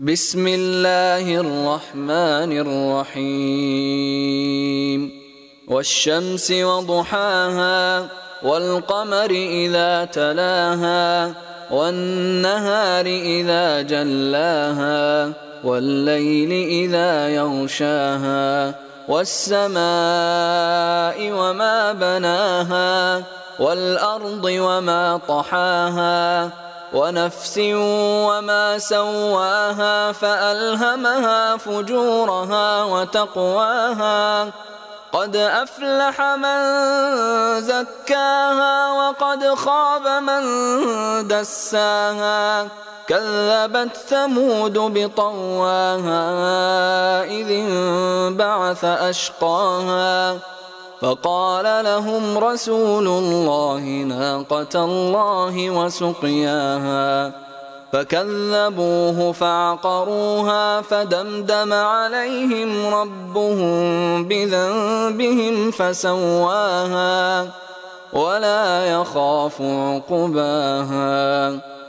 بسم الله الرحمن الرحيم والشمس وضحاها والقمر إذا تلاها والنهار إذا جلاها والليل إذا يغشاها والسماء وما بناها والأرض وما طحاها ونفس وما سواها فألهمها فجورها وتقواها قد أفلح من زكاها وقد خاب من دساها كذبت ثمود بطواها إذ انبعث أشقاها فقال لهم رسول الله ناقة الله وسقياها فكذبوه فعقروها فدمدم عليهم ربهم بذنبهم فسواها ولا يخاف عقباها